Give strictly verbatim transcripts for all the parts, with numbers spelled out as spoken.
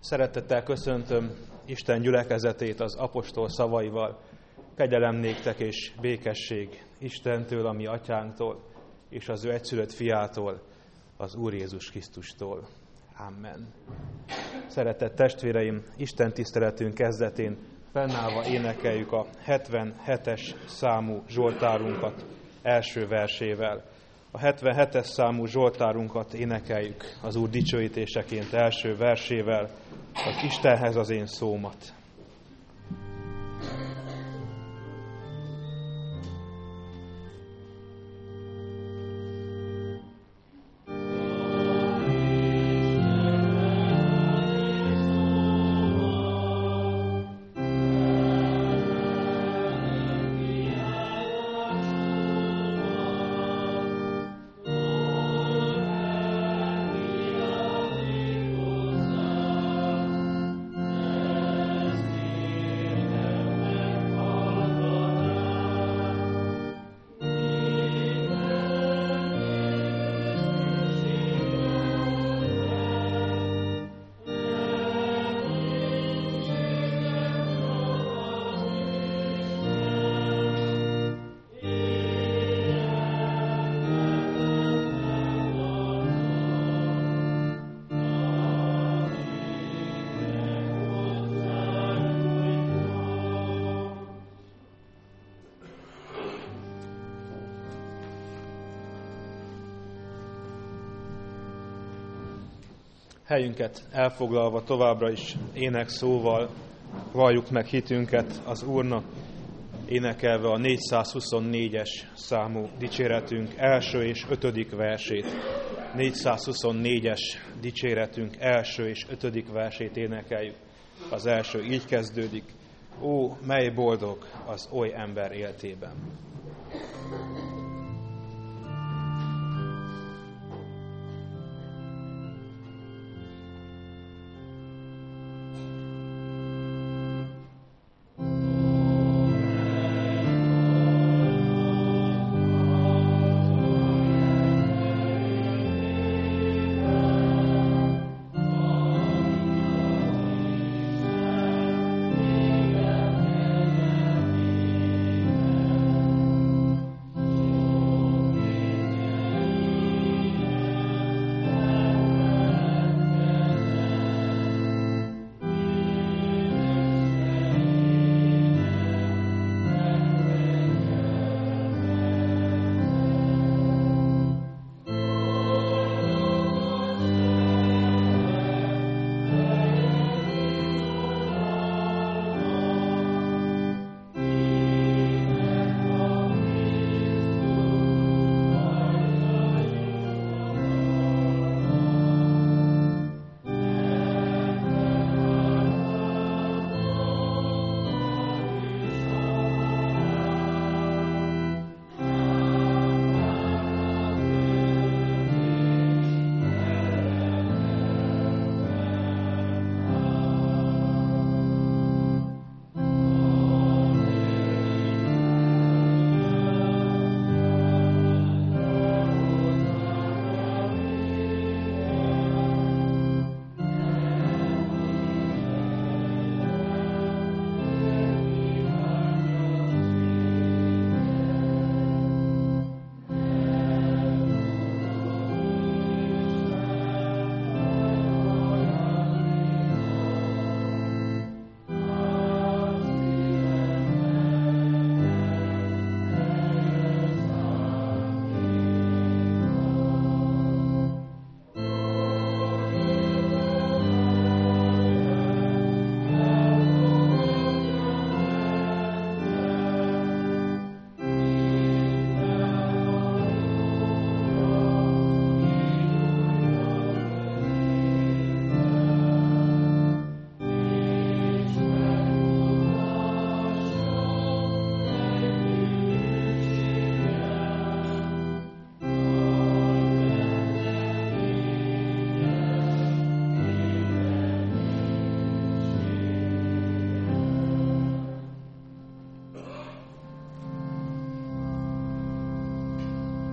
Szeretettel köszöntöm Isten gyülekezetét az apostol szavaival. Kegyelem néktek és békesség Istentől, a mi atyánktól, és az ő egyszülött fiától, az Úr Jézus Krisztustól. Amen. Szeretett testvéreim, Isten tiszteletünk kezdetén fennállva énekeljük a hetvenhetes számú zsoltárunkat első versével. A hetvenhetes számú zsoltárunkat énekeljük az Úr dicsőítéseként első versével, az Istenhez az én szómat. Helyünket elfoglalva továbbra is énekszóval valljuk meg hitünket az Úrnak, énekelve a négyszázhuszonnégyes számú dicséretünk első és ötödik versét. négyszázhuszonnégyes dicséretünk első és ötödik versét énekeljük. Az első így kezdődik: Ó, mely boldog az oly ember életében!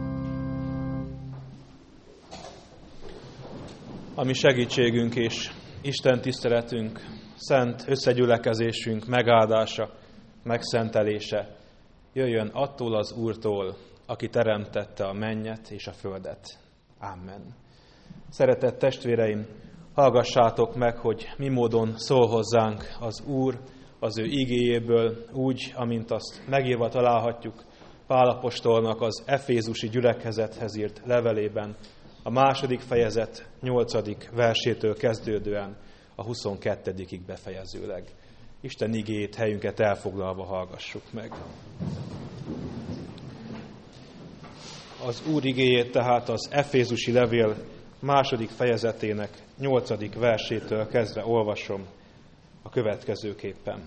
A mi segítségünk és Isten tiszteletünk, szent összegyülekezésünk megáldása, megszentelése jöjjön attól az Úrtól, aki teremtette a mennyet és a földet. Amen. Szeretett testvéreim, hallgassátok meg, hogy mi módon szól hozzánk az Úr az ő igéjéből, úgy, amint azt megírva találhatjuk Pál apostolnak az efézusi gyülekezethez írt levelében, a második fejezet nyolcadik versétől kezdődően a huszonkettedikig befejezőleg. Isten igéjét helyünket elfoglalva hallgassuk meg. Az Úr igéjét tehát az efézusi levél második fejezetének nyolcadik versétől kezdve olvasom a következőképpen.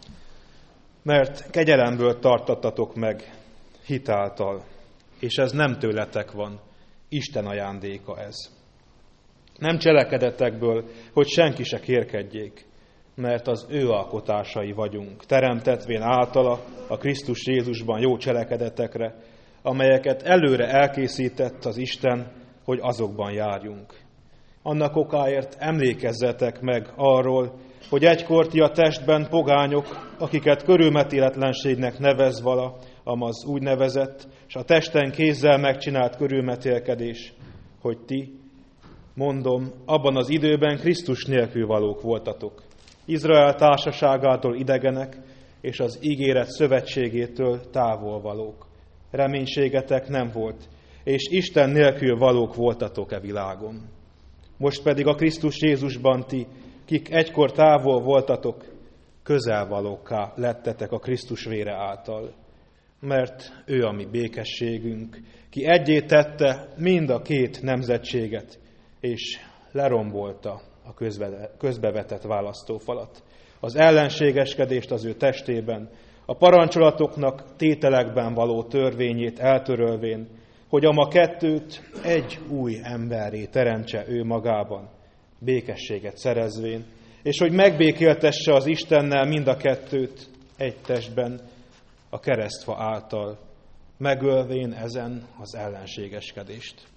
Mert kegyelemből tartattatok meg hitáltal, és ez nem tőletek van, Isten ajándéka ez. Nem cselekedetekből, hogy senki se kérkedjék, mert az ő alkotásai vagyunk, teremtetvén általa a Krisztus Jézusban jó cselekedetekre, amelyeket előre elkészített az Isten, hogy azokban járjunk. Annak okáért emlékezzetek meg arról, hogy egykor ti a testben pogányok, akiket körülmetéletlenségnek nevez vala, amaz úgy nevezett, és a testen kézzel megcsinált körülmetélkedés, hogy ti, mondom, abban az időben Krisztus nélkül valók voltatok, Izrael társaságától idegenek, és az ígéret szövetségétől távol valók. Reménységetek nem volt, és Isten nélkül valók voltatok e világon. Most pedig a Krisztus Jézusban ti, kik egykor távol voltatok, közelvalókká lettetek a Krisztus vére által. Mert ő a mi békességünk, ki egyé tette mind a két nemzetséget, és lerombolta a közbevetett választófalat. Az ellenségeskedést az ő testében, a parancsolatoknak tételekben való törvényét eltörölvén, hogy ama kettőt egy új emberré teremtse ő magában, békességet szerezvén, és hogy megbékéltesse az Istennel mind a kettőt egy testben, a keresztfa által, megölvén ezen az ellenségeskedést.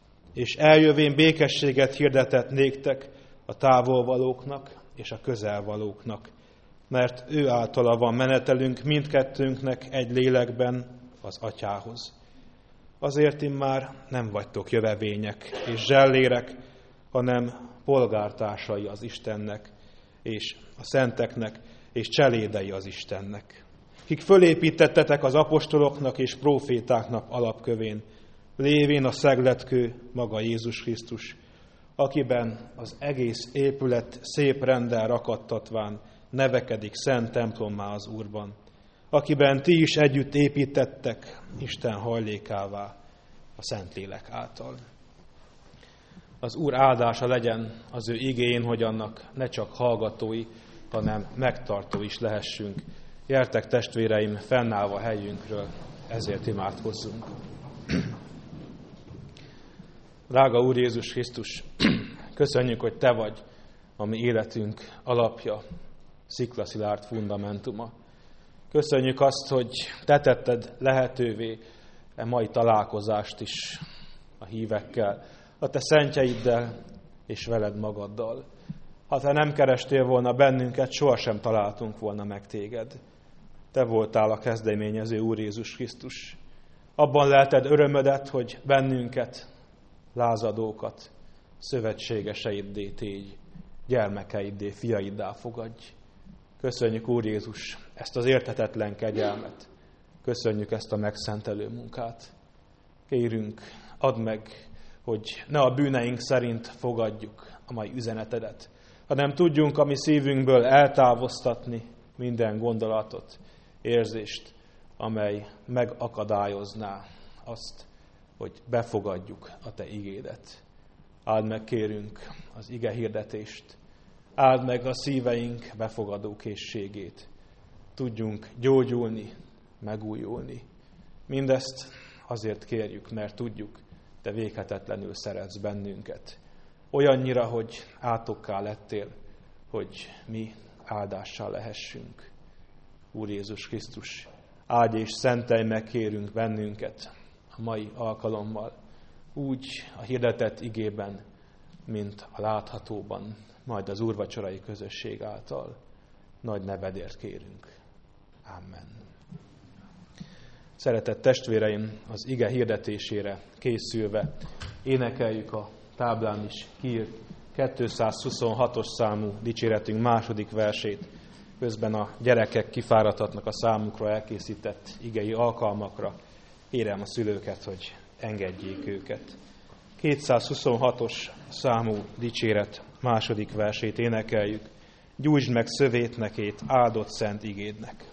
És eljövén békességet hirdetett néktek a távolvalóknak és a közelvalóknak, mert ő általa van menetelünk mindkettőnknek egy lélekben az Atyához. Azért immár nem vagytok jövevények és zsellérek, hanem polgártársai az Istennek, és a szenteknek, és cselédei az Istennek. Kik fölépítettetek az apostoloknak és prófétáknak alapkövén, lévén a szegletkő maga Jézus Krisztus, akiben az egész épület szép renddel rakadtatván nevekedik szent templommá az Úrban, akiben ti is együtt építettek Isten hajlékává a Szentlélek által. Az Úr áldása legyen az ő igéjén, hogy annak ne csak hallgatói, hanem megtartó is lehessünk. Gyertek, testvéreim, fennállva helyünkről, ezért imádkozzunk. Drága Úr Jézus Krisztus, köszönjük, hogy Te vagy a mi életünk alapja, sziklaszilárd fundamentuma. Köszönjük azt, hogy Te tetted lehetővé e mai találkozást is a hívekkel, a Te szentjeiddel és veled magaddal. Ha Te nem kerestél volna bennünket, sohasem találtunk volna meg Téged. Te voltál a kezdeményező, Úr Jézus Krisztus. Abban lelted örömödet, hogy bennünket, lázadókat, szövetségeseiddé tégy, gyermekeiddé, fiaiddá fogadj. Köszönjük, Úr Jézus, ezt az érthetetlen kegyelmet. Köszönjük ezt a megszentelő munkát. Kérünk, add meg, hogy ne a bűneink szerint fogadjuk a mai üzenetedet, hanem tudjunk a mi szívünkből eltávoztatni minden gondolatot, érzést, amely megakadályozná azt, hogy befogadjuk a Te igédet. Áld meg, kérünk, az ige hirdetést, áld meg a szíveink befogadó készségét. Tudjunk gyógyulni, megújulni. Mindezt azért kérjük, mert tudjuk, Te véghetetlenül szeretsz bennünket. Olyannyira, hogy átokká lettél, hogy mi áldással lehessünk. Úr Jézus Krisztus, áldj és szentelj meg, kérünk bennünket a mai alkalommal, úgy a hirdetett igében, mint a láthatóban, majd az úrvacsorai közösség által. Nagy nevedért kérünk. Amen. Szeretett testvéreim, az ige hirdetésére készülve énekeljük a táblán is kiírt kétszázhuszonhatos számú dicséretünk második versét. Közben a gyerekek kifáradhatnak a számukra elkészített igei alkalmakra. Kérem a szülőket, hogy engedjék őket. kétszázhuszonhatos számú dicséret második versét énekeljük. Gyújtsd meg szövétnekét, áldott szent igédnek.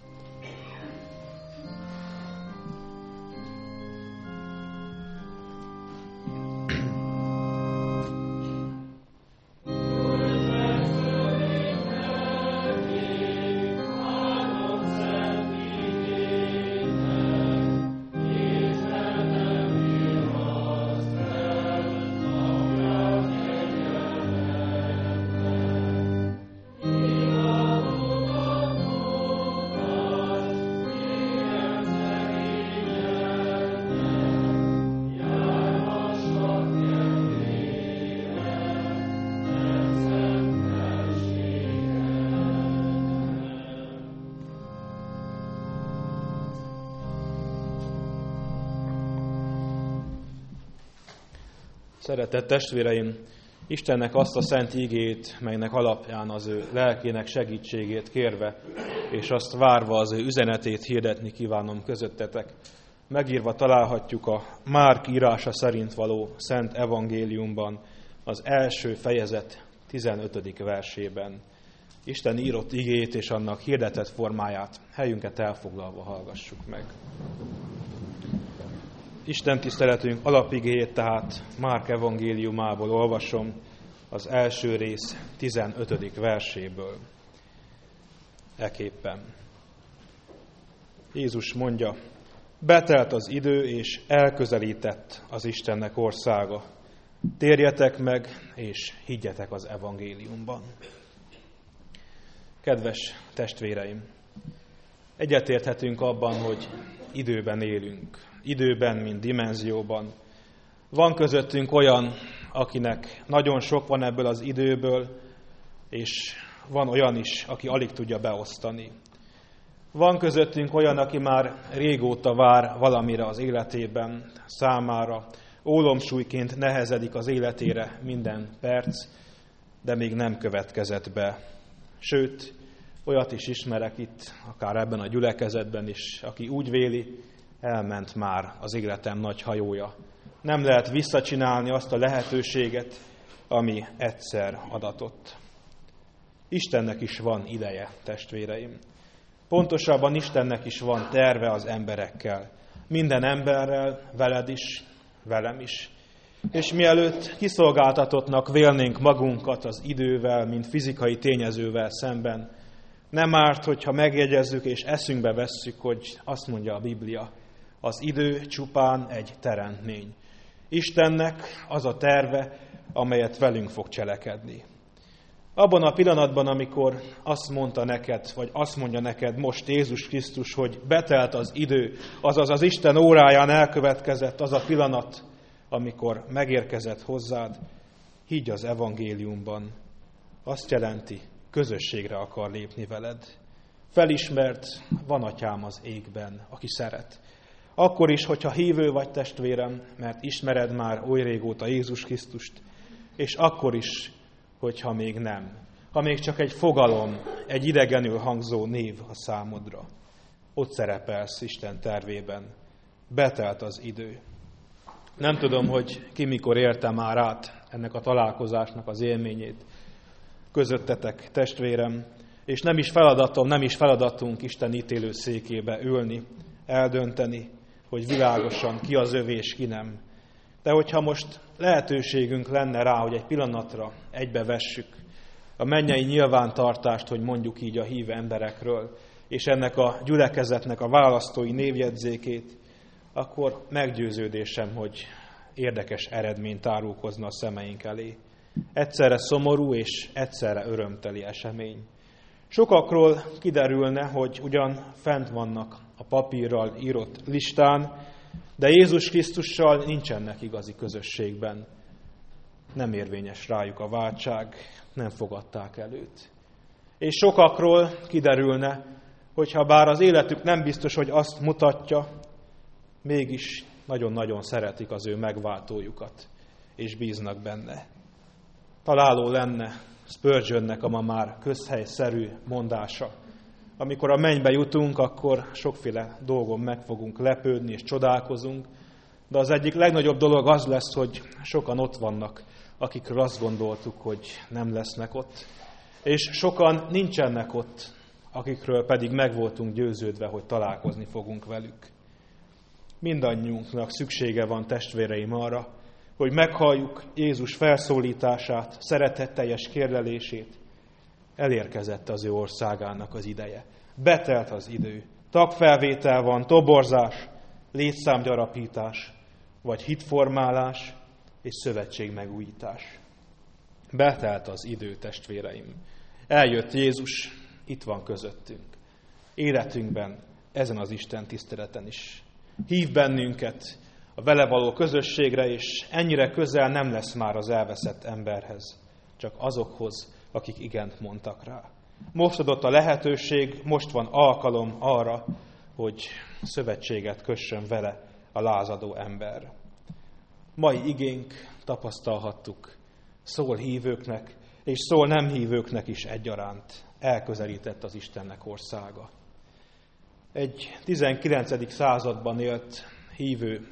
Szeretett testvéreim, Istennek azt a szent ígét, melynek alapján az ő lelkének segítségét kérve, és azt várva az ő üzenetét hirdetni kívánom közöttetek. Megírva találhatjuk a Márk írása szerint való Szent Evangéliumban, az első fejezet tizenötödik versében. Isten írott igét és annak hirdetett formáját helyünket elfoglalva hallgassuk meg. Isten tiszteletünk alapigéjét tehát Márk evangéliumából olvasom, az első rész tizenötödik verséből. Eképpen. Jézus mondja, betelt az idő, és elközelített az Istennek országa. Térjetek meg, és higgyetek az evangéliumban. Kedves testvéreim, egyetérthetünk abban, hogy időben élünk. Időben, mint dimenzióban. Van közöttünk olyan, akinek nagyon sok van ebből az időből, és van olyan is, aki alig tudja beosztani. Van közöttünk olyan, aki már régóta vár valamire az életében, számára, ólomsúlyként nehezedik az életére minden perc, de még nem következett be. Sőt, olyat is ismerek itt, akár ebben a gyülekezetben is, aki úgy véli, elment már az életem nagy hajója. Nem lehet visszacsinálni azt a lehetőséget, ami egyszer adatott. Istennek is van ideje, testvéreim. Pontosabban Istennek is van terve az emberekkel. Minden emberrel, veled is, velem is. És mielőtt kiszolgáltatottnak vélnénk magunkat az idővel, mint fizikai tényezővel szemben, nem árt, hogyha megjegyezzük és eszünkbe vesszük, hogy azt mondja a Biblia, az idő csupán egy teremtmény. Istennek az a terve, amelyet velünk fog cselekedni. Abban a pillanatban, amikor azt mondta neked, vagy azt mondja neked most Jézus Krisztus, hogy betelt az idő, azaz az Isten óráján elkövetkezett az a pillanat, amikor megérkezett hozzád, higgy az evangéliumban. Azt jelenti, közösségre akar lépni veled. Felismert, van atyám az égben, aki szeret. Akkor is, hogyha hívő vagy, testvérem, mert ismered már oly régóta Jézus Krisztust, és akkor is, hogyha még nem. Ha még csak egy fogalom, egy idegenül hangzó név a számodra. Ott szerepelsz Isten tervében. Betelt az idő. Nem tudom, hogy ki mikor élte már át ennek a találkozásnak az élményét közöttetek, testvérem, és nem is feladatom, nem is feladatunk Isten ítélő székébe ülni, eldönteni, hogy világosan ki az övé és ki nem. De hogyha most lehetőségünk lenne rá, hogy egy pillanatra egybevessük a mennyei nyilvántartást, hogy mondjuk így a hív emberekről, és ennek a gyülekezetnek a választói névjegyzékét, akkor meggyőződésem, hogy érdekes eredmény tárulkozna a szemeink elé. Egyszerre szomorú és egyszerre örömteli esemény. Sokakról kiderülne, hogy ugyan fent vannak a papírral írott listán, de Jézus Krisztussal nincsenek igazi közösségben. nem érvényes rájuk a váltság, nem fogadták el őt. És sokakról kiderülne, hogyha bár az életük nem biztos, hogy azt mutatja, mégis nagyon-nagyon szeretik az ő megváltójukat, és bíznak benne. Találó lenne Spurgeonnek a ma már közhelyszerű mondása. Amikor a mennybe jutunk, akkor sokféle dolgon meg fogunk lepődni és csodálkozunk, de az egyik legnagyobb dolog az lesz, hogy sokan ott vannak, akikről azt gondoltuk, hogy nem lesznek ott, és sokan nincsenek ott, akikről pedig meg voltunk győződve, hogy találkozni fogunk velük. Mindannyiunknak szüksége van, testvéreim, arra, hogy meghalljuk Jézus felszólítását, szeretetteljes kérdelését. Elérkezett az ő országának az ideje. Betelt az idő. Tagfelvétel van, toborzás, létszámgyarapítás, vagy hitformálás és szövetségmegújítás. Betelt az idő, testvéreim. Eljött Jézus, itt van közöttünk. Életünkben, ezen az Isten tiszteleten is. Hív bennünket a vele való közösségre, és ennyire közel nem lesz már az elveszett emberhez, csak azokhoz, akik igent mondtak rá. Most adott a lehetőség, most van alkalom arra, hogy szövetséget kössön vele a lázadó ember. Mai igénk, tapasztalhattuk, szól hívőknek, és szól nem hívőknek is egyaránt. Elközelített az Istennek országa. Egy tizenkilencedik században élt hívő,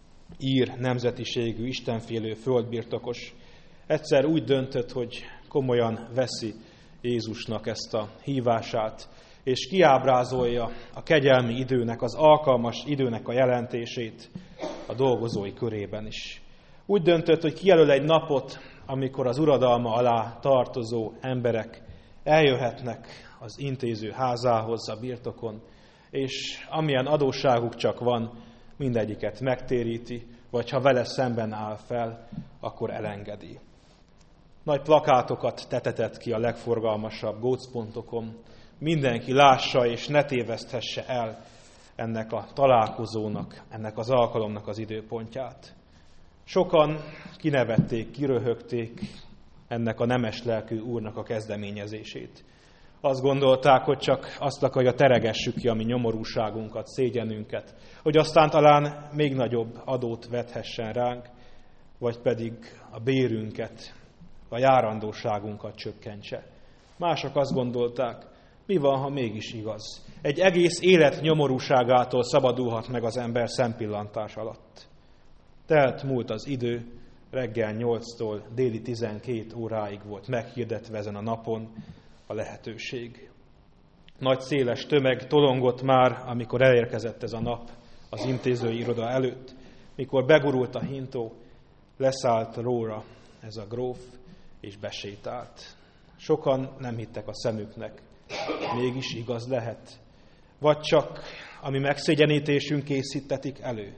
ír nemzetiségű, istenfélő földbirtokos egyszer úgy döntött, hogy komolyan veszi Jézusnak ezt a hívását, és kiábrázolja a kegyelmi időnek, az alkalmas időnek a jelentését a dolgozói körében is. Úgy döntött, hogy kijelöl egy napot, amikor az uradalma alá tartozó emberek eljöhetnek az intéző házához a birtokon, és amilyen adósságuk csak van, mindegyiket megtéríti, vagy ha vele szemben áll fel, akkor elengedi. Nagy plakátokat tetetett ki a legforgalmasabb gócpontokon, mindenki lássa és ne téveszthesse el ennek a találkozónak, ennek az alkalomnak az időpontját. Sokan kinevették, kiröhögték ennek a nemes lelkű úrnak a kezdeményezését. Azt gondolták, hogy csak azt akarja, teregessük ki a mi nyomorúságunkat, szégyenünket, hogy aztán talán még nagyobb adót vethessen ránk, vagy pedig a bérünket, a járandóságunkat csökkentse. Mások azt gondolták, mi van, ha mégis igaz? Egy egész élet nyomorúságától szabadulhat meg az ember szempillantás alatt. Telt múlt az idő, reggel nyolctól déli tizenkét óráig volt meghirdetve ezen a napon a lehetőség. Nagy széles tömeg tolongott már, amikor elérkezett ez a nap az intézői iroda előtt, mikor begurult a hintó, leszállt róla ez a gróf, és besétált. Sokan nem hittek a szemüknek. Mégis igaz lehet? Vagy csak a mi megszégyenítésünk készítetik elő?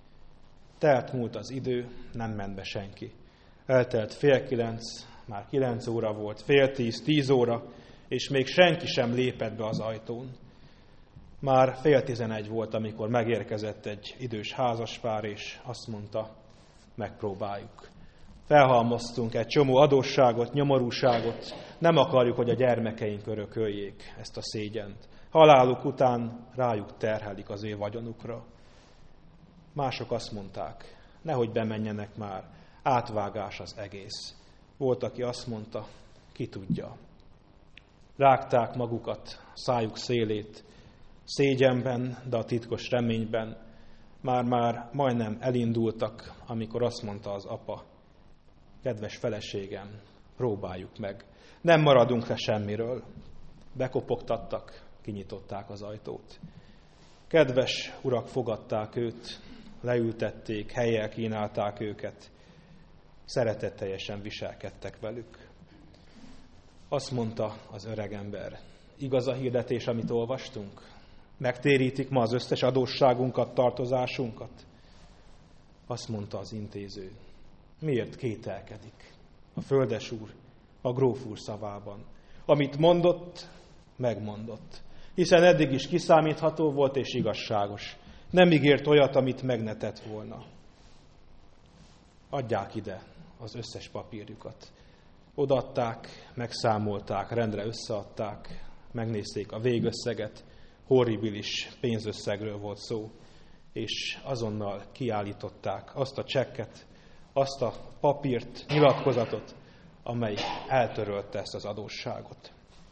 Telt múlt az idő, nem ment be senki. Eltelt fél kilenc, már kilenc óra volt, fél tíz, tíz óra, és még senki sem lépett be az ajtón. Már fél tizenegy volt, amikor megérkezett egy idős házaspár, és azt mondta, megpróbáljuk. Felhalmoztunk egy csomó adósságot, nyomorúságot, nem akarjuk, hogy a gyermekeink örököljék ezt a szégyent. Haláluk után rájuk terhelik az ő vagyonukra. Mások azt mondták, nehogy bemenjenek már, átvágás az egész. Volt, aki azt mondta, ki tudja. Rágták magukat, szájuk szélét, szégyenben, de a titkos reményben. Már-már majdnem elindultak, amikor azt mondta az apa, kedves feleségem, próbáljuk meg. Nem maradunk le semmiről. Bekopogtattak, kinyitották az ajtót. Kedves urak fogadták őt, leültették, helyjel kínálták őket. Szeretetteljesen viselkedtek velük. Azt mondta az öregember, igaz a hirdetés, amit olvastunk? Megtérítik ma az összes adósságunkat, tartozásunkat? Azt mondta az intéző, miért kételkedik a földesúr a gróf úr szavában? Amit mondott, megmondott. Hiszen eddig is kiszámítható volt és igazságos. Nem ígért olyat, amit meg ne tett volna. Adják ide az összes papírjukat. Odaadták, megszámolták, rendre összeadták, megnézték a végösszeget, horribilis pénzösszegről volt szó, és azonnal kiállították azt a csekket, azt a papírt, nyilatkozatot, amely eltörölte ezt az adósságot.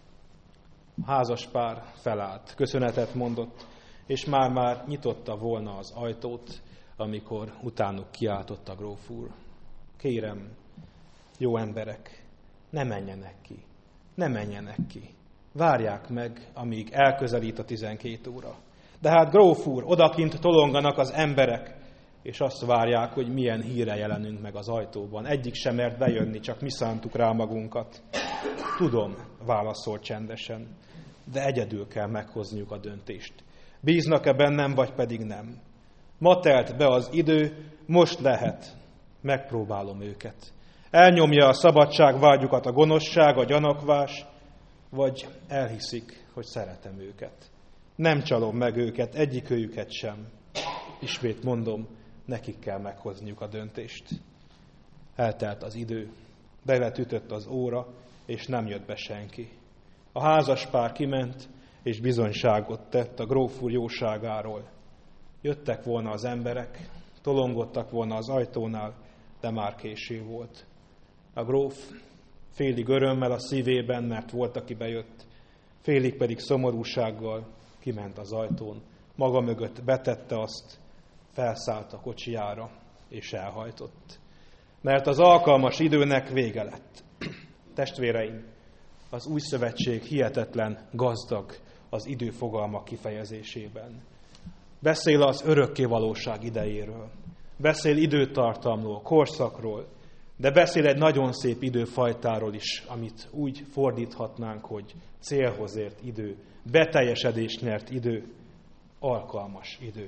A házaspár felállt, köszönetet mondott, és már-már nyitotta volna az ajtót, amikor utánuk kiáltott a gróf úr. Kérem, jó emberek, ne menjenek ki, ne menjenek ki. Várják meg, amíg elközelít a tizenkét óra. De hát gróf úr, odakint tolonganak az emberek, és azt várják, hogy milyen híre jelenünk meg az ajtóban. Egyik sem mert bejönni, csak mi szántuk rá magunkat. Tudom, válaszolt csendesen, de egyedül kell meghozniuk a döntést. Bíznak-e bennem, vagy pedig nem? Ma telt be az idő, most lehet. Megpróbálom őket. Elnyomja a szabadságvágyukat a gonoszság, a gyanakvás, vagy elhiszik, hogy szeretem őket. Nem csalom meg őket, egyikőjüket sem. Ismét mondom, nekik kell meghozniuk a döntést. Eltelt az idő, beletütött az óra, és nem jött be senki. A házaspár kiment, és bizonyságot tett a gróf úr jóságáról. Jöttek volna az emberek, tolongottak volna az ajtónál, de már késő volt. A gróf félig örömmel a szívében, mert volt, aki bejött, félig pedig szomorúsággal kiment az ajtón, maga mögött betette azt, felszállt a kocsijára, és elhajtott. Mert az alkalmas időnek vége lett. Testvéreim, az új szövetség hihetetlen gazdag az időfogalmak kifejezésében. Beszél az örökké valóság idejéről, beszél időtartamról, korszakról, de beszél egy nagyon szép időfajtáról is, amit úgy fordíthatnánk, hogy célhoz ért idő, beteljesedést nyert idő, alkalmas idő.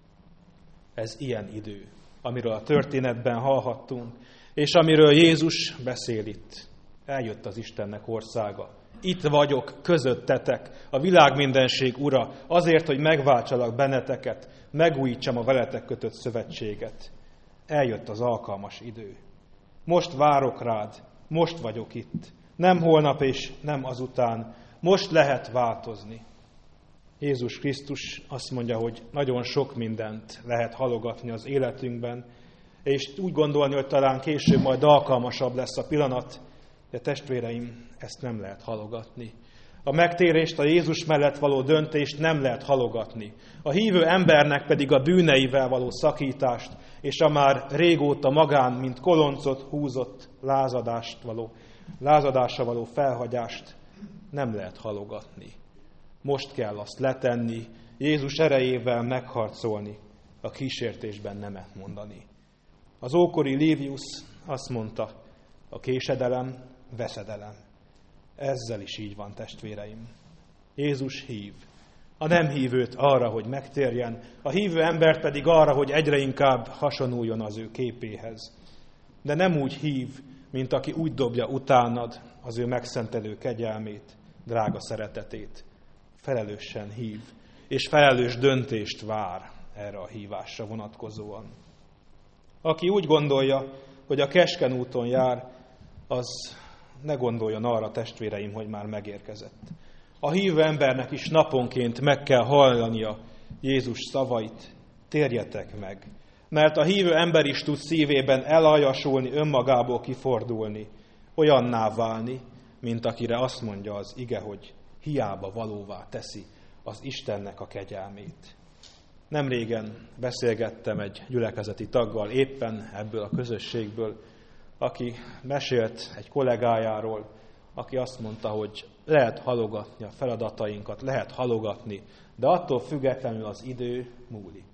Ez ilyen idő, amiről a történetben hallhattunk, és amiről Jézus beszél itt. Eljött az Istennek országa. Itt vagyok közöttetek, a világmindenség ura, azért, hogy megváltsalak benneteket, megújítsam a veletek kötött szövetséget. Eljött az alkalmas idő. Most várok rád, most vagyok itt. Nem holnap és nem azután. Most lehet változni. Jézus Krisztus azt mondja, hogy nagyon sok mindent lehet halogatni az életünkben, és úgy gondolni, hogy talán később majd alkalmasabb lesz a pillanat, de testvéreim, ezt nem lehet halogatni. A megtérést, a Jézus mellett való döntést nem lehet halogatni. A hívő embernek pedig a bűneivel való szakítást, és a már régóta magán, mint koloncot húzott lázadást való, lázadásra való felhagyást nem lehet halogatni. Most kell azt letenni, Jézus erejével megharcolni, a kísértésben nemet mondani. Az ókori Livius azt mondta, a késedelem veszedelem. Ezzel is így van, testvéreim. Jézus hív. A nem hívőt arra, hogy megtérjen, a hívő embert pedig arra, hogy egyre inkább hasonuljon az ő képéhez. De nem úgy hív, mint aki úgy dobja utánad az ő megszentelő kegyelmét, drága szeretetét. Felelősen hív, és felelős döntést vár erre a hívásra vonatkozóan. Aki úgy gondolja, hogy a keskeny úton jár, az ne gondoljon arra, testvéreim, hogy már megérkezett. A hívő embernek is naponként meg kell hallania Jézus szavait, térjetek meg. Mert a hívő ember is tud szívében elajasulni, önmagából kifordulni, olyanná válni, mint akire azt mondja az ige, hogy hiába valóvá teszi az Istennek a kegyelmét. Nemrégen beszélgettem egy gyülekezeti taggal éppen ebből a közösségből, aki mesélt egy kollégájáról, aki azt mondta, hogy lehet halogatni a feladatainkat, lehet halogatni, de attól függetlenül az idő múlik.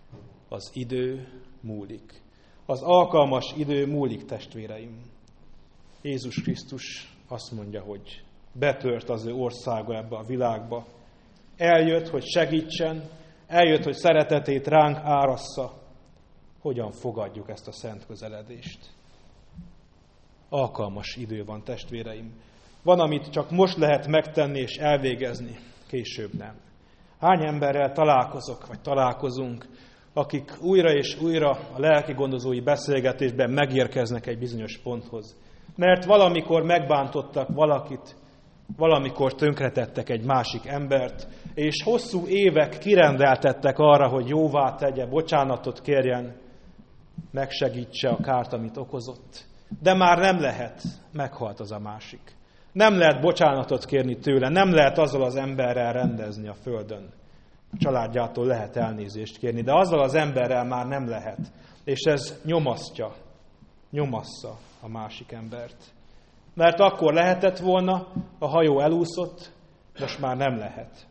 Az idő múlik. Az alkalmas idő múlik, testvéreim. Jézus Krisztus azt mondja, hogy betört az ő országa ebbe a világba. Eljött, hogy segítsen, eljött, hogy szeretetét ránk árassza. Hogyan fogadjuk ezt a szent közeledést? Alkalmas idő van, testvéreim. Van, amit csak most lehet megtenni és elvégezni, később nem. Hány emberrel találkozok, vagy találkozunk, akik újra és újra a lelki gondozói beszélgetésben megérkeznek egy bizonyos ponthoz. Mert valamikor megbántottak valakit, valamikor tönkretettek egy másik embert, és hosszú évek kirendeltettek arra, hogy jóvá tegye, bocsánatot kérjen, megsegítse a kárt, amit okozott. De már nem lehet, meghalt az a másik. Nem lehet bocsánatot kérni tőle, nem lehet azzal az emberrel rendezni a földön. A családjától lehet elnézést kérni, de azzal az emberrel már nem lehet. És ez nyomasztja, nyomassza a másik embert. Mert akkor lehetett volna, a hajó elúszott, most már nem lehet.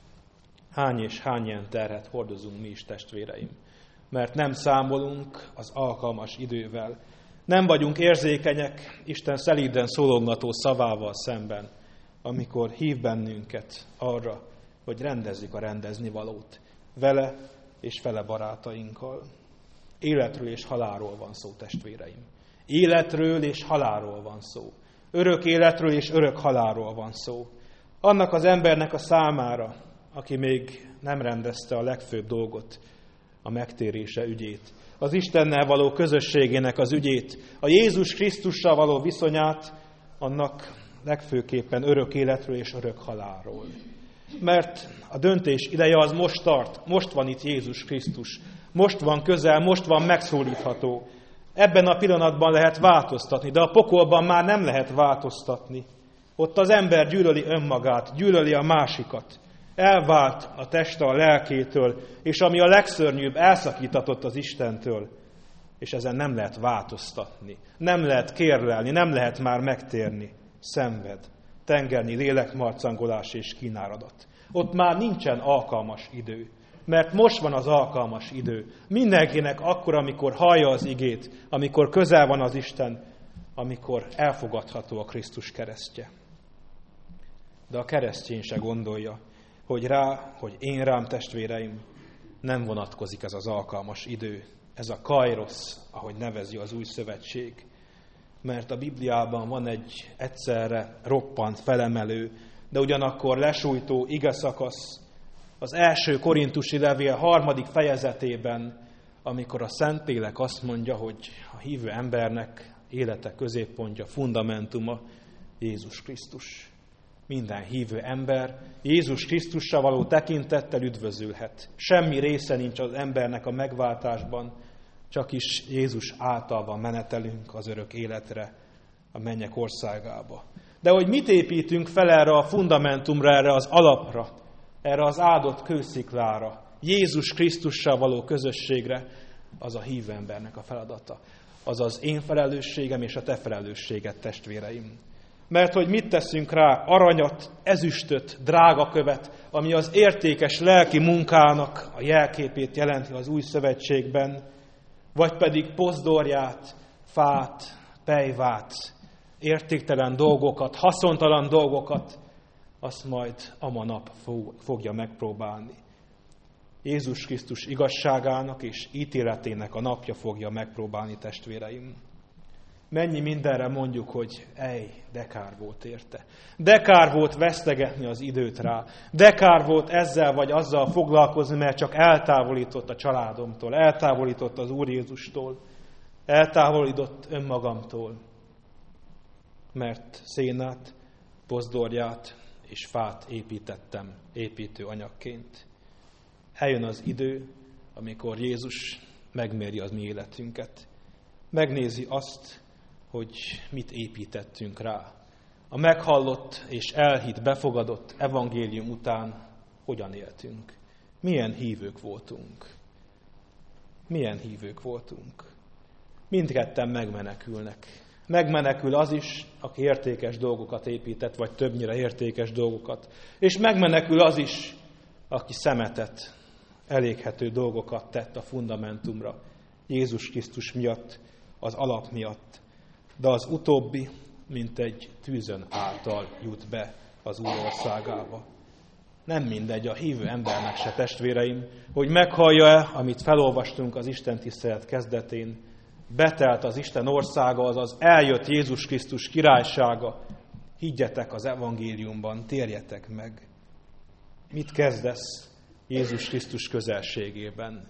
Hány és hány ilyen terhet hordozunk mi is, testvéreim. Mert nem számolunk az alkalmas idővel. Nem vagyunk érzékenyek Isten szelíden szólongató szavával szemben, amikor hív bennünket arra, hogy rendezzük a rendeznivalót vele és vele barátainkkal. Életről és halálról van szó, testvéreim. Életről és halálról van szó. Örök életről és örök halálról van szó. Annak az embernek a számára, aki még nem rendezte a legfőbb dolgot, a megtérése ügyét, az Istennel való közösségének az ügyét, a Jézus Krisztussal való viszonyát, annak legfőképpen örök életről és örök halálról. Mert a döntés ideje az most tart, most van itt Jézus Krisztus, most van közel, most van megszólítható. Ebben a pillanatban lehet változtatni, de a pokolban már nem lehet változtatni. Ott az ember gyűlöli önmagát, gyűlöli a másikat. Elvált a teste a lelkétől, és ami a legszörnyűbb, elszakítatott az Istentől. És ezen nem lehet változtatni, nem lehet kérlelni, nem lehet már megtérni. Szenved, tengernyi lélekmarcangolás és kínáradat. Ott már nincsen alkalmas idő, mert most van az alkalmas idő. Mindenkinek akkor, amikor hallja az igét, amikor közel van az Isten, amikor elfogadható a Krisztus keresztje. De a keresztény se gondolja, hogy rá, hogy én rám, testvéreim, nem vonatkozik ez az alkalmas idő. Ez a kairosz, ahogy nevezi az új szövetség. Mert a Bibliában van egy egyszerre roppant, felemelő, de ugyanakkor lesújtó igeszakasz, az első korintusi levél harmadik fejezetében, amikor a Szentlélek azt mondja, hogy a hívő embernek élete középpontja, fundamentuma Jézus Krisztus. Minden hívő ember Jézus Krisztussal való tekintettel üdvözülhet. Semmi része nincs az embernek a megváltásban, csak is Jézus által van menetelünk az örök életre, a mennyek országába. De hogy mit építünk fel erre a fundamentumra, erre az alapra, erre az áldott kősziklára, Jézus Krisztussal való közösségre, az a hívő embernek a feladata. Az az én felelősségem és a te felelősséged, testvéreim. Mert hogy mit teszünk rá? Aranyat, ezüstöt, drágakövet, ami az értékes lelki munkának a jelképét jelenti az új szövetségben, vagy pedig pozdorját, fát, pejvát, értéktelen dolgokat, haszontalan dolgokat, azt majd ama nap fogja megpróbálni. Jézus Krisztus igazságának és ítéletének a napja fogja megpróbálni, testvéreim. Mennyi mindenre mondjuk, hogy ej, de kár volt érte. De kár volt vesztegetni az időt rá. De kár volt ezzel vagy azzal foglalkozni, mert csak eltávolított a családomtól, eltávolított az Úr Jézustól, eltávolított önmagamtól. Mert szénát, pozdorját és fát építettem építő anyagként. Eljön az idő, amikor Jézus megméri az mi életünket. Megnézi azt, hogy mit építettünk rá. A meghallott és elhitt, befogadott evangélium után hogyan éltünk. Milyen hívők voltunk. Milyen hívők voltunk. Mindketten megmenekülnek. Megmenekül az is, aki értékes dolgokat épített, vagy többnyire értékes dolgokat. És megmenekül az is, aki szemetet, eléghető dolgokat tett a fundamentumra. Jézus Krisztus miatt, az alap miatt. De az utóbbi, mint egy tűzön által jut be az Úr országába. Nem mindegy a hívő embernek se, testvéreim, hogy meghallja-e, amit felolvastunk az Isten tisztelet kezdetén. Betelt az Isten országa, azaz eljött Jézus Krisztus királysága. Higgyetek az evangéliumban, térjetek meg. Mit kezdesz Jézus Krisztus közelségében?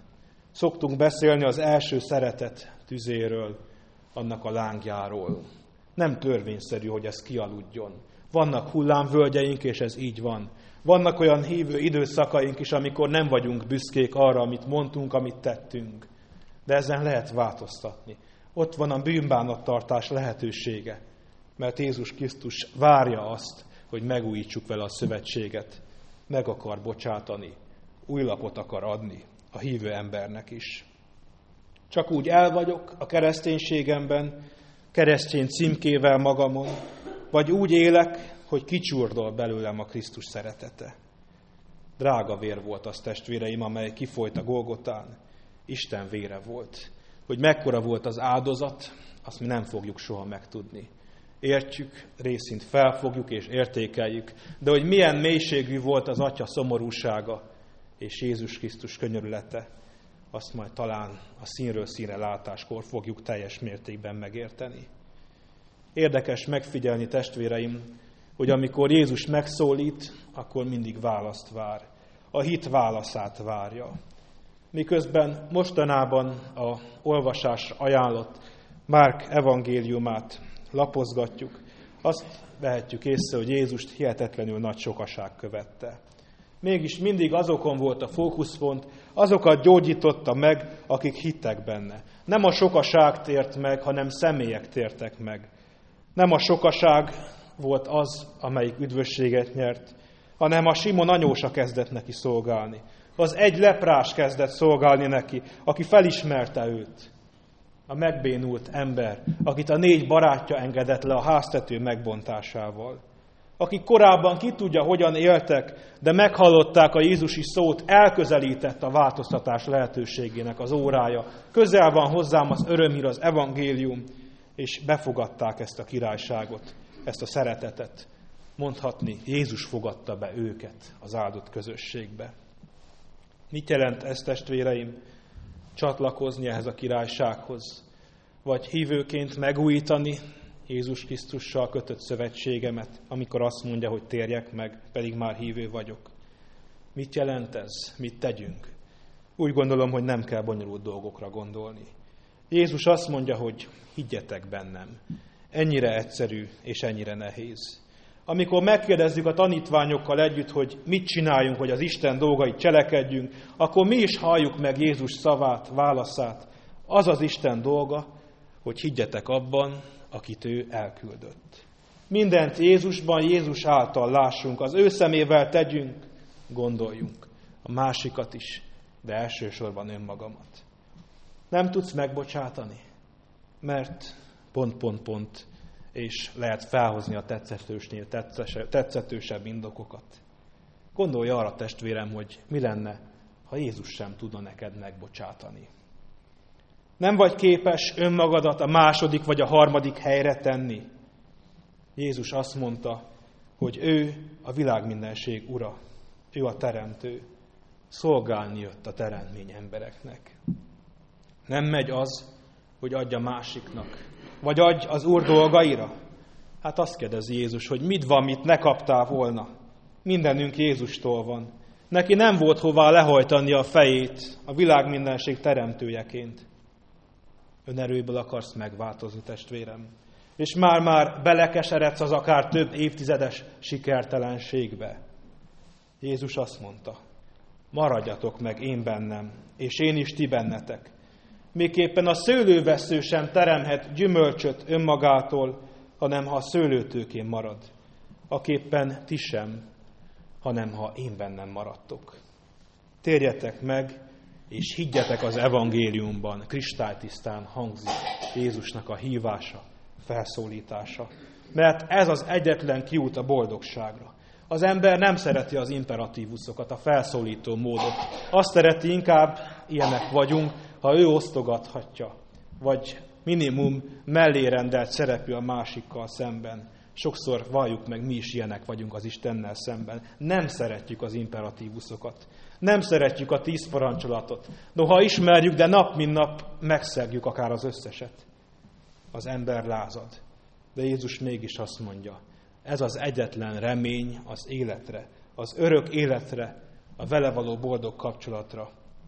Szoktunk beszélni az első szeretet tüzéről, annak a lángjáról. Nem törvényszerű, hogy ez kialudjon. Vannak hullámvölgyeink, és ez így van. Vannak olyan hívő időszakaink is, amikor nem vagyunk büszkék arra, amit mondtunk, amit tettünk. De ezen lehet változtatni. Ott van a bűnbánattartás lehetősége, mert Jézus Krisztus várja azt, hogy megújítsuk vele a szövetséget. Meg akar bocsátani, új lapot akar adni a hívő embernek is. Csak úgy el vagyok a kereszténységemben, keresztény címkével magamon, vagy úgy élek, hogy kicsurdol belőlem a Krisztus szeretete. Drága vér volt az, testvéreim, amely kifolyt a Golgotán. Isten vére volt. Hogy mekkora volt az áldozat, azt mi nem fogjuk soha megtudni. Értjük, részint felfogjuk és értékeljük, de hogy milyen mélységű volt az Atya szomorúsága és Jézus Krisztus könyörülete, azt majd talán a színről színre látáskor fogjuk teljes mértékben megérteni. Érdekes megfigyelni, testvéreim, hogy amikor Jézus megszólít, akkor mindig választ vár. A hit válaszát várja. Miközben mostanában a olvasás ajánlott Márk evangéliumát lapozgatjuk, azt vehetjük észre, hogy Jézust hihetetlenül nagy sokaság követte. Mégis mindig azokon volt a fókuszpont, azokat gyógyította meg, akik hittek benne. Nem a sokaság tért meg, hanem személyek tértek meg. Nem a sokaság volt az, amelyik üdvösséget nyert, hanem a Simon anyósa kezdett neki szolgálni. Az egy leprás kezdett szolgálni neki, aki felismerte őt. A megbénult ember, akit a négy barátja engedett le a háztető megbontásával. Akik korábban ki tudja, hogyan éltek, de meghallották a Jézusi szót, elközelített a változtatás lehetőségének az órája. Közel van hozzám az örömhír, az evangélium, és befogadták ezt a királyságot, ezt a szeretetet. Mondhatni, Jézus fogadta be őket az áldott közösségbe. Mit jelent ez, testvéreim? Csatlakozni ehhez a királysághoz, vagy hívőként megújítani Jézus Krisztussal kötött szövetségemet, amikor azt mondja, hogy térjek meg, pedig már hívő vagyok. Mit jelent ez? Mit tegyünk? Úgy gondolom, hogy nem kell bonyolult dolgokra gondolni. Jézus azt mondja, hogy higgyetek bennem. Ennyire egyszerű és ennyire nehéz. Amikor megkérdezzük a tanítványokkal együtt, hogy mit csináljunk, hogy az Isten dolgait cselekedjünk, akkor mi is halljuk meg Jézus szavát, válaszát. Az az Isten dolga, hogy higgyetek abban, akit ő elküldött. Mindent Jézusban, Jézus által lássunk, az ő szemével tegyünk, gondoljunk. A másikat is, de elsősorban önmagamat. Nem tudsz megbocsátani, mert pont, pont, pont, és lehet felhozni a tetszetősnél tetszetősebb indokokat. Gondolj arra, testvérem, hogy mi lenne, ha Jézus sem tudna neked megbocsátani. Nem vagy képes önmagadat a második vagy a harmadik helyre tenni. Jézus azt mondta, hogy ő a világmindenség ura, ő a teremtő, szolgálni jött a teremtmény embereknek. Nem megy az, hogy adja másiknak, vagy adj az Úr dolgaira? Hát azt kérdezi Jézus, hogy mit van, mit ne kaptál volna. Mindenünk Jézustól van. Neki nem volt hová lehajtani a fejét a világmindenség teremtőjeként. Önerőből akarsz megváltozni, testvérem. És már-már belekeseredsz az akár több évtizedes sikertelenségbe. Jézus azt mondta, maradjatok meg én bennem, és én is ti bennetek. Miképpen a szőlővessző sem teremhet gyümölcsöt önmagától, hanem ha a szőlőtőkén marad. Aképpen ti sem, hanem ha én bennem maradtok. Térjetek meg, és higgyetek az evangéliumban, kristálytisztán hangzik Jézusnak a hívása, felszólítása. Mert ez az egyetlen kiút a boldogságra. Az ember nem szereti az imperatívuszokat, a felszólító módot. Azt szereti inkább, ilyenek vagyunk, ha ő osztogathatja, vagy minimum mellé rendelt szerepű a másikkal szemben. Sokszor valljuk meg, mi is ilyenek vagyunk az Istennel szemben. Nem szeretjük az imperatívuszokat. Nem szeretjük a tíz parancsolatot. Noha ismerjük, de nap mint nap megszegjük akár az összeset. Az ember lázad. De Jézus mégis azt mondja, ez az egyetlen remény az életre, az örök életre, a vele való boldog kapcsolatra.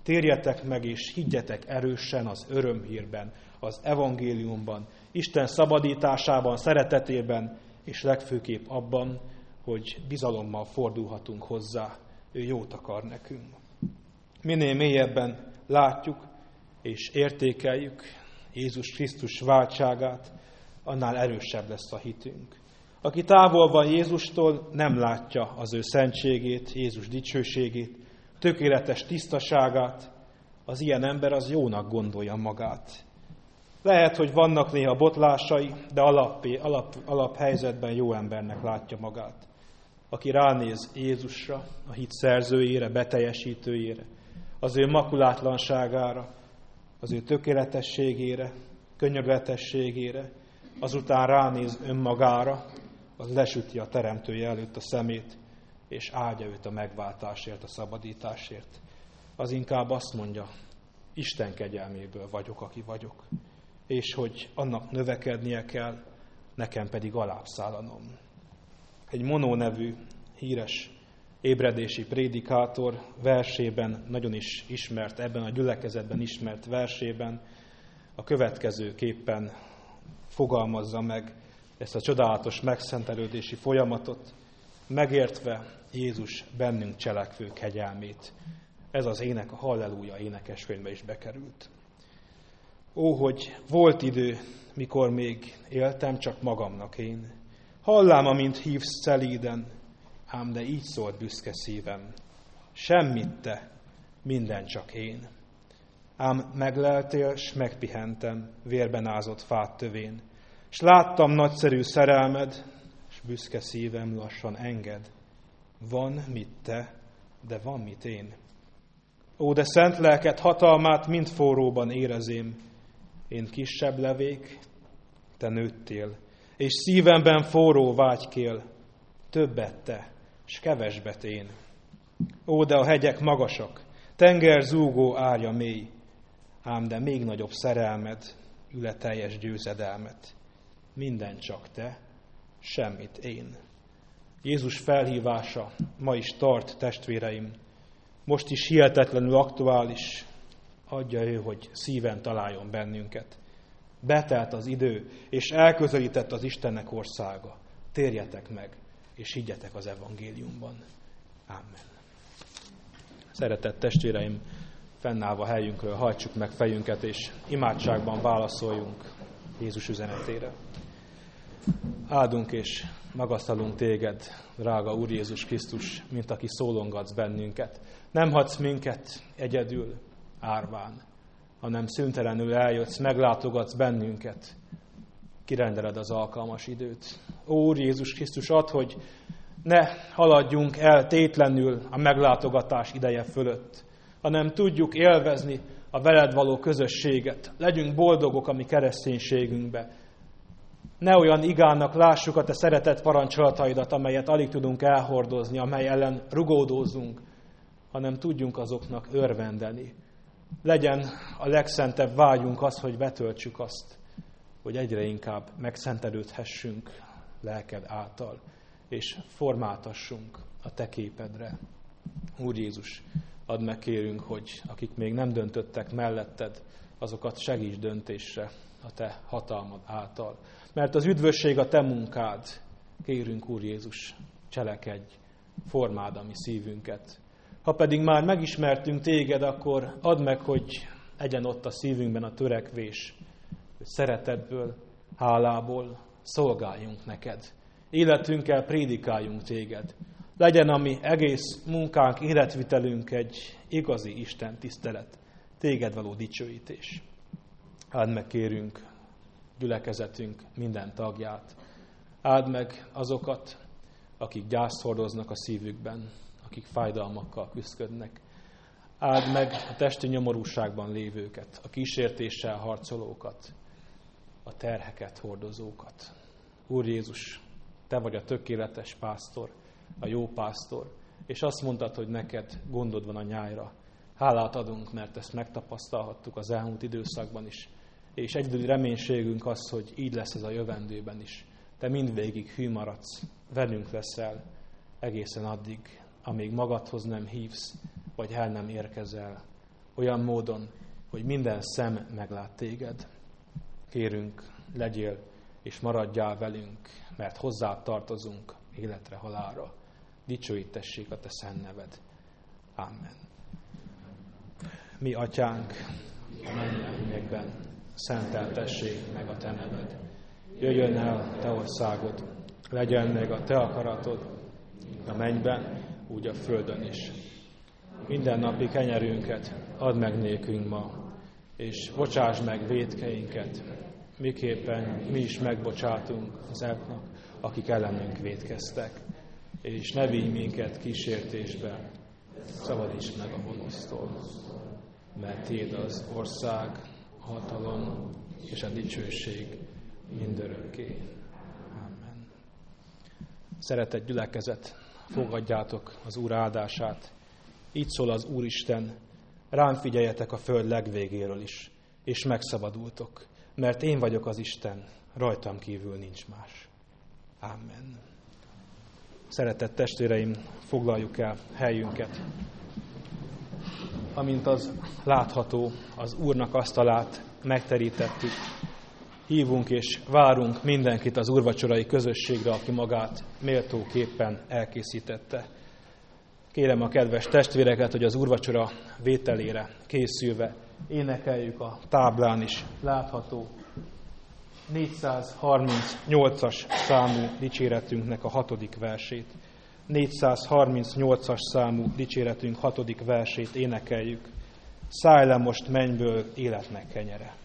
Térjetek meg és higgyetek erősen az örömhírben, az evangéliumban, Isten szabadításában, szeretetében, és legfőképp abban, hogy bizalommal fordulhatunk hozzá, ő jót akar nekünk. Minél mélyebben látjuk és értékeljük Jézus Krisztus váltságát, annál erősebb lesz a hitünk. Aki távol van Jézustól, nem látja az ő szentségét, Jézus dicsőségét, tökéletes tisztaságát, az ilyen ember az jónak gondolja magát. Lehet, hogy vannak néha botlásai, de alap, alap, alaphelyzetben jó embernek látja magát. Aki ránéz Jézusra, a hit szerzőjére, beteljesítőjére, az ő makulátlanságára, az ő tökéletességére, könyörületességére, azután ránéz önmagára, az lesüti a teremtője előtt a szemét, és áldja őt a megváltásért, a szabadításért. Az inkább azt mondja, Isten kegyelméből vagyok, aki vagyok, és hogy annak növekednie kell, nekem pedig alább szállanom. Egy Monó nevű híres ébredési prédikátor versében, nagyon is ismert, ebben a gyülekezetben ismert versében a következőképpen fogalmazza meg ezt a csodálatos megszentelődési folyamatot, megértve Jézus bennünk cselekvő kegyelmét. Ez az ének a Halleluja énekeskönyvbe is bekerült. Ó, hogy volt idő, mikor még éltem csak magamnak én. Hallám, amint hívsz szelíden, ám de így szólt büszke szívem. Semmit te, minden csak én. Ám megleltél, s megpihentem, vérben ázott fát tövén. S láttam nagyszerű szerelmed, s büszke szívem lassan enged. Van mit te, de van mit én. Ó, de szent lelked hatalmát mind forróban érezém. Én kisebb levék, te nőttél, és szívemben forró vágykél, többet te, s kevesbet én. Ó, de a hegyek magasak, tenger zúgó árja mély, ám de még nagyobb szerelmed, üle teljes győzedelmet. Minden csak te, semmit én. Jézus felhívása ma is tart, testvéreim, most is hihetetlenül aktuális, adja ő, hogy szíven találjon bennünket. Betelt az idő, és elközelített az Istennek országa. Térjetek meg, és higgyetek az evangéliumban. Amen. Szeretett testvéreim, fennállva helyünkről hajtsuk meg fejünket, és imádságban válaszoljunk Jézus üzenetére. Áldunk és magasztalunk téged, drága Úr Jézus Krisztus, mint aki szólongatsz bennünket. Nem hagysz minket egyedül, árván, hanem szüntelenül eljössz, meglátogatsz bennünket, kirendeled az alkalmas időt. Ó, Úr Jézus Krisztus, add, hogy ne haladjunk el tétlenül a meglátogatás ideje fölött, hanem tudjuk élvezni a veled való közösséget. Legyünk boldogok a mi kereszténységünkbe. Ne olyan igának lássuk a te szeretett parancsolataidat, amelyet alig tudunk elhordozni, amely ellen rugódózunk, hanem tudjunk azoknak örvendeni. Legyen a legszentebb vágyunk az, hogy betöltsük azt, hogy egyre inkább megszentelődhessünk lelked által, és formáltassunk a te képedre. Úr Jézus, add meg kérünk, hogy akik még nem döntöttek melletted, azokat segíts döntésre a te hatalmad által. Mert az üdvösség a te munkád. Kérünk, Úr Jézus, cselekedj, formáld a mi szívünket. Ha pedig már megismertünk téged, akkor add meg, hogy legyen ott a szívünkben a törekvés, hogy szeretetből, hálából szolgáljunk neked. Életünkkel prédikáljunk téged. Legyen a mi egész munkánk, életvitelünk egy igazi Isten tisztelet, téged való dicsőítés. Áld meg, kérünk, gyülekezetünk minden tagját. Áld meg azokat, akik gyászt hordoznak a szívükben, akik fájdalmakkal küszködnek. Áld meg a testi nyomorúságban lévőket, a kísértéssel harcolókat, a terheket hordozókat. Úr Jézus, te vagy a tökéletes pásztor, a jó pásztor, és azt mondtad, hogy neked gondod van a nyájra. Hálát adunk, mert ezt megtapasztalhattuk az elmúlt időszakban is, és egyedüli reménységünk az, hogy így lesz ez a jövendőben is. Te mindvégig hű maradsz, velünk leszel, egészen addig, amíg magadhoz nem hívsz, vagy el nem érkezel. olyan módon, hogy minden szem meglát téged. Kérünk, legyél és maradjál velünk, mert hozzád tartozunk életre, halálra. Dicsőítessék a te szent neved. Amen. Mi atyánk, a mennyekben, szenteltessék meg a te neved. Jöjjön el te országod, legyen meg a te akaratod, a mennyben, úgy a földön is. Minden napi kenyerünket add meg nékünk ma, és bocsáss meg vétkeinket, miképpen mi is megbocsátunk azoknak, akik ellenünk vétkeztek. És ne vigy minket kísértésbe, szabadíts meg a gonosztól, mert tiéd az ország, a hatalom és a dicsőség mindörökké. Amen. Szeretett gyülekezet, fogadjátok az Úr áldását. Így szól az Úristen, rám figyeljetek a föld legvégéről is, és megszabadultok, mert én vagyok az Isten, rajtam kívül nincs más. Amen. Szeretett testvéreim, foglaljuk el helyünket. Amint az látható, az Úrnak asztalát megterítettük, hívunk és várunk mindenkit az úrvacsorai közösségre, aki magát méltóképpen elkészítette. Kérem a kedves testvéreket, hogy az úrvacsora vételére készülve énekeljük a táblán is látható négyszázharmincnyolcas számú dicséretünknek a hatodik versét. négyszázharmincnyolcas számú dicséretünk hatodik versét énekeljük. Szállj le most mennyből életnek kenyere.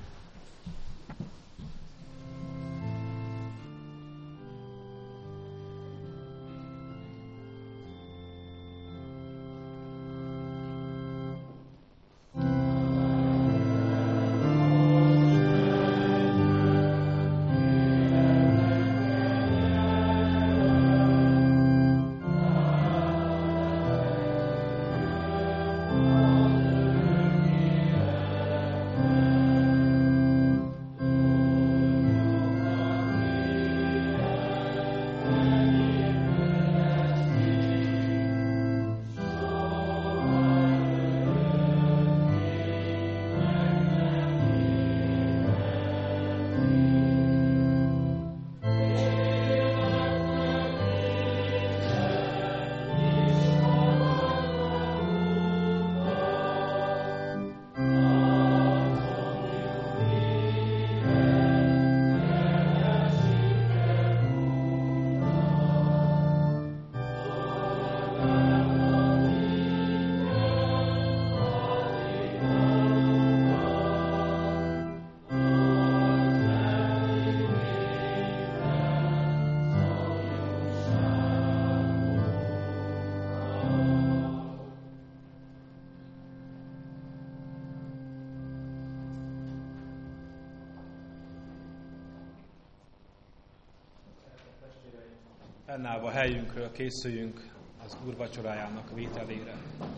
Fennállva helyünkről készüljünk az úrvacsorájának vételére.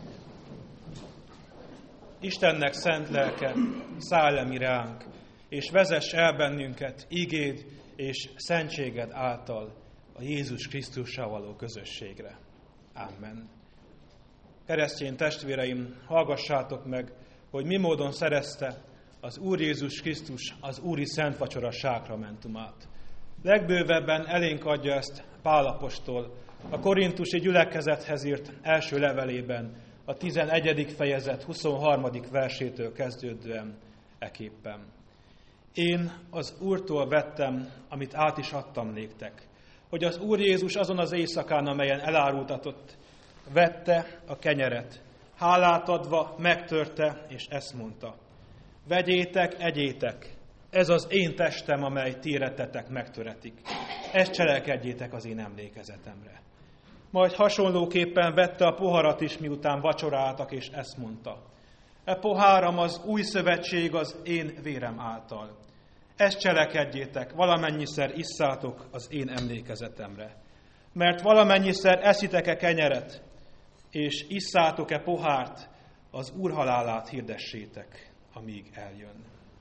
Istennek szent lelke, szállj le mi ránk, és vezess el bennünket igéd és szentséged által a Jézus Krisztussal való közösségre. Amen. Keresztény testvéreim, hallgassátok meg, hogy mi módon szerezte az Úr Jézus Krisztus az Úri Szent Vacsora sákramentumát. Legbővebben elénk adja ezt Pál apostol a korintusi gyülekezethez írt első levelében, a tizenegyedik fejezet huszonharmadik versétől kezdődően eképpen. Én az Úrtól vettem, amit át is adtam néktek, hogy az Úr Jézus azon az éjszakán, amelyen elárultatott, vette a kenyeret, hálát adva megtörte, és ezt mondta: vegyétek, egyétek, ez az én testem, amely ti érettetek megtöretik. Ezt cselekedjétek az én emlékezetemre. Majd hasonlóképpen vette a poharat is, miután vacsoráltak, és ezt mondta: e poháram az új szövetség az én vérem által. Ezt cselekedjétek, valamennyiszer isszátok az én emlékezetemre. Mert valamennyiszer eszitek-e kenyeret, és isszátok-e pohárt, az Úr halálát hirdessétek, amíg eljön.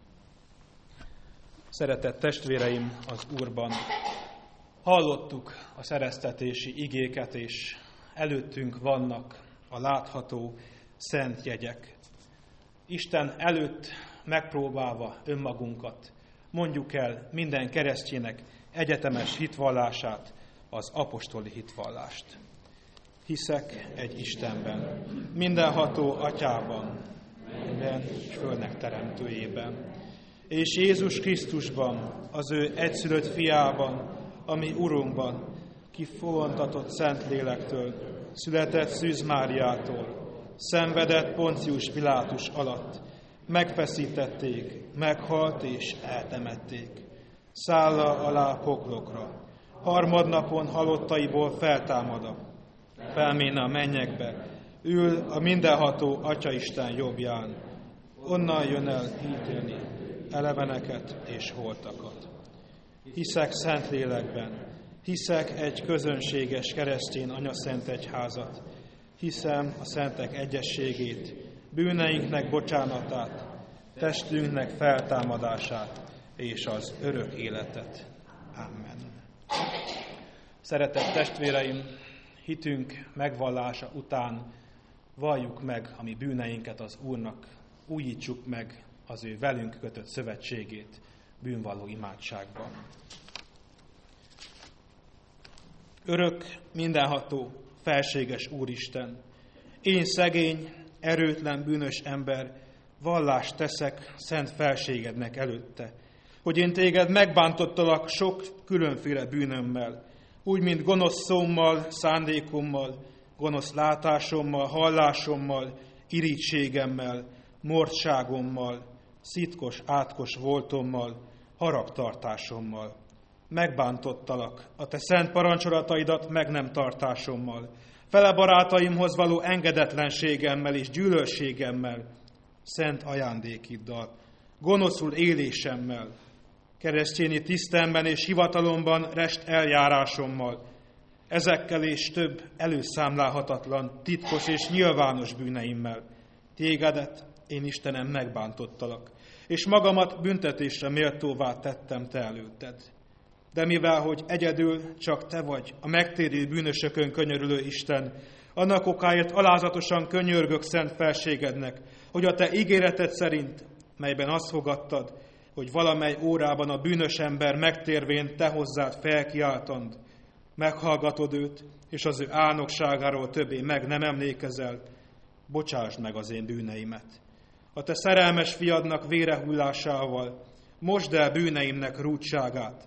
Szeretett testvéreim az Úrban, hallottuk a szereztetési igéket, és előttünk vannak a látható szent jegyek. Isten előtt megpróbálva önmagunkat, mondjuk el minden keresztjének egyetemes hitvallását, az apostoli hitvallást. Hiszek egy Istenben, mindenható Atyában, minden földnek teremtőjében, és Jézus Krisztusban, az ő egyszülött fiában, ami Urunkban, ki fogantatott Szentlélektől, született Szűz Máriától, szenvedett Poncius Pilátus alatt, megfeszítették, meghalt és eltemették. Szálla alá poklokra, harmadnapon halottaiból feltámada, felméne a mennyekbe, ül a mindenható Atyaisten jobbján, onnan jön el ítélni eleveneket és holtakat. Hiszek Szentlélekben, hiszek egy közönséges keresztény anyaszent egyházat, hiszem a szentek egyességét, bűneinknek bocsánatát, testünknek feltámadását és az örök életet. Amen. Szeretett testvéreim, hitünk megvallása után valljuk meg a mi bűneinket az Úrnak, újítsuk meg az ő velünk kötött szövetségét bűnvalló imádságban. Örök, mindenható, felséges Úristen, én szegény, erőtlen, bűnös ember, vallást teszek szent felségednek előtte, hogy én téged megbántottalak sok különféle bűnömmel, úgy, mint gonosz szómmal, szándékommal, gonosz látásommal, hallásommal, irítségemmel, mordságommal, szitkos, átkos voltommal, haragtartásommal. Megbántottalak a te szent parancsolataidat meg nem tartásommal, fele barátaimhoz való engedetlenségemmel és gyűlölségemmel, szent ajándékiddal, gonoszul élésemmel, keresztényi tisztemben és hivatalomban rest eljárásommal, ezekkel és több előszámlálhatatlan, titkos és nyilvános bűneimmel. Tégedet, én Istenem, megbántottalak, és magamat büntetésre méltóvá tettem te előtted. De mivel, hogy egyedül csak te vagy, a megtérő bűnösökön könyörülő Isten, annak okáért alázatosan könyörgök szent felségednek, hogy a te ígéreted szerint, melyben azt fogadtad, hogy valamely órában a bűnös ember megtérvén te hozzád felkiáltand, meghallgatod őt, és az ő álnokságáról többé meg nem emlékezel, bocsásd meg az én bűneimet. A te szerelmes fiadnak vérehullásával mosd el bűneimnek rúdságát,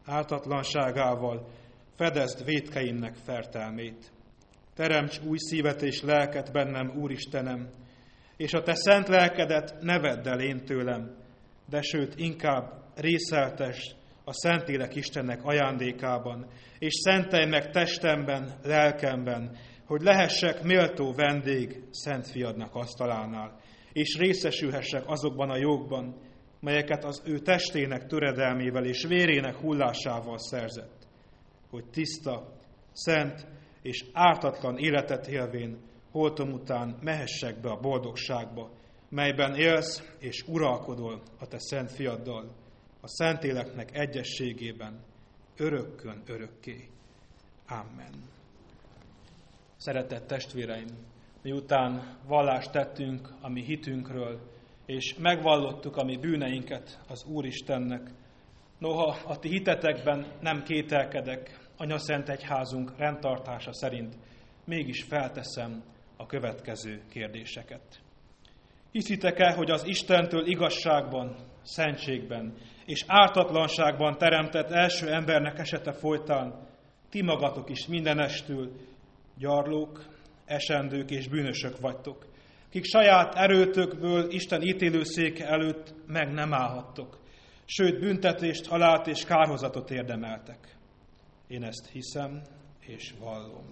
ártatlanságával fedezd vétkeimnek fertelmét. Teremts új szívet és lelket bennem, Úristenem, és a te szent lelkedet ne vedd el én tőlem, de sőt inkább részeltesd a Szentlélek Istennek ajándékában, és szentelj meg testemben, lelkemben, hogy lehessek méltó vendég szent fiadnak asztalánál, és részesülhessek azokban a jogban, melyeket az ő testének töredelmével és vérének hullásával szerzett, hogy tiszta, szent és ártatlan életet élvén holtom után mehessek be a boldogságba, melyben élsz és uralkodol a te szent fiaddal, a Szentléleknek egyességében, örökkön örökké. Amen. Szeretett testvéreim, miután vallást tettünk a mi hitünkről, és megvallottuk a mi bűneinket az Úristennek, noha a ti hitetekben nem kételkedek Anyaszent Egyházunk rendtartása szerint, mégis felteszem a következő kérdéseket. Hiszitek-e, hogy az Istentől igazságban, szentségben és ártatlanságban teremtett első embernek esete folytán ti magatok is mindenestül gyarlók, esendők és bűnösök vagytok, kik saját erőtökből Isten ítélőszéke előtt meg nem állhattok, sőt büntetést, halált és kárhozatot érdemeltek. Én ezt hiszem és vallom.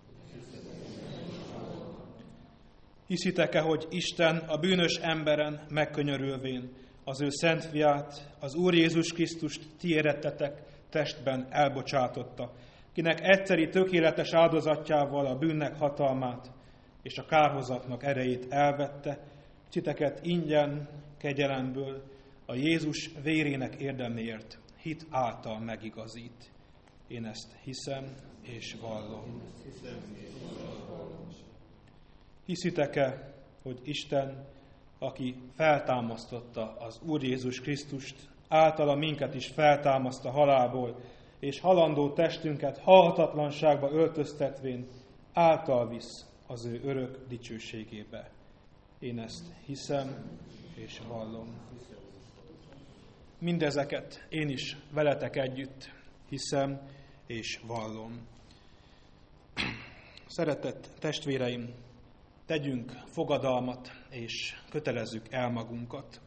Hiszitek-e, hogy Isten a bűnös emberen megkönyörülvén az ő szent fiát, az Úr Jézus Krisztust ti érettetek testben elbocsátotta, kinek egyszeri tökéletes áldozatjával a bűnnek hatalmát és a kárhozatnak erejét elvette, titeket ingyen, kegyelemből a Jézus vérének érdeméért hit által megigazít. Én ezt hiszem és vallom. Hiszitek-e, hogy Isten aki feltámasztotta az Úr Jézus Krisztust, általa minket is feltámaszt a halálból, és halandó testünket halhatatlanságba öltöztetvén által visz az ő örök dicsőségébe. Én ezt hiszem és vallom. Mindezeket én is veletek együtt hiszem és vallom. Szeretett testvéreim, tegyünk fogadalmat és kötelezzük el magunkat.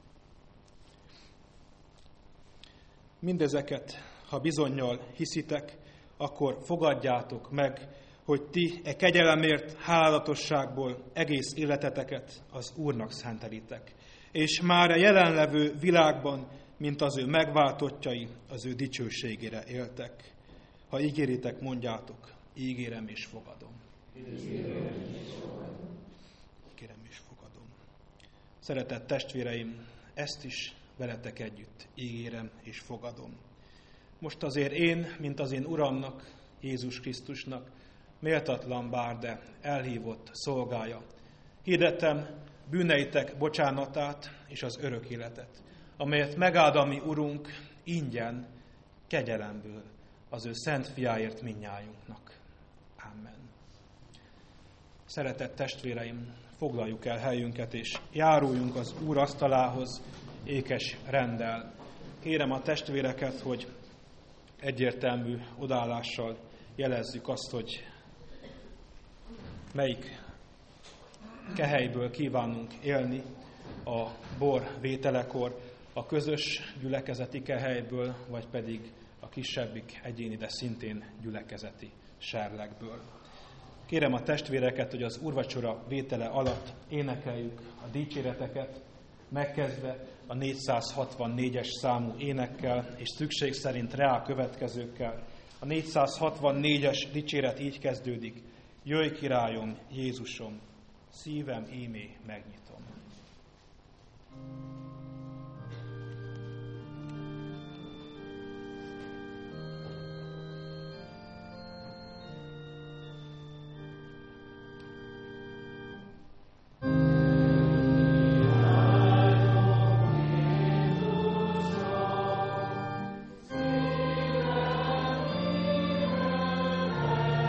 Mindezeket, ha bizonnyal hiszitek, akkor fogadjátok meg, hogy ti e kegyelemért hálalatosságból egész életeteket az Úrnak szentelitek, és már a jelenlevő világban, mint az ő megváltottjai, az ő dicsőségére éltek. Ha ígéritek, mondjátok, ígérem és fogadom. Ígérem és fogadom. Ígérem és fogadom. Szeretett testvéreim, ezt is veletek együtt ígérem és fogadom. Most azért én, mint az én Uramnak, Jézus Krisztusnak, méltatlan bár, de elhívott szolgája. Hirdettem bűneitek bocsánatát és az örök életet, amelyet megáld a mi Urunk ingyen, kegyelemből az ő szent fiáért mindnyájunknak. Amen. Szeretett testvéreim, foglaljuk el helyünket, és járuljunk az Úr asztalához ékes renddel. Kérem a testvéreket, hogy egyértelmű odállással jelezzük azt, hogy melyik kehelyből kívánunk élni a bor vételekor, a közös gyülekezeti kehelyből, vagy pedig a kisebbik egyéni, de szintén gyülekezeti serlegből. Kérem a testvéreket, hogy az úrvacsora vétele alatt énekeljük a dicséreteket, megkezdve a négyszázhatvannégyes számú énekkel, és szükség szerint reál következőkkel. A négyszázhatvannégyes dicséret így kezdődik: Jöjj, királyom, Jézusom, szívem ímé megnyitom.